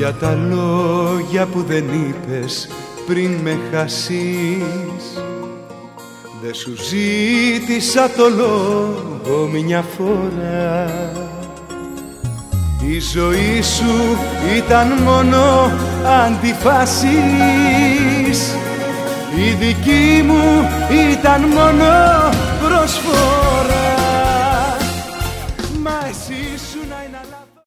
για τα λόγια που δεν είπες πριν με χάσεις. Δε σου ζήτησα το λόγο μια φορά. Η ζωή σου ήταν μόνο αντιφάσεις, η δική μου ήταν μόνο προσφορά. Μα εσύ σου να είναι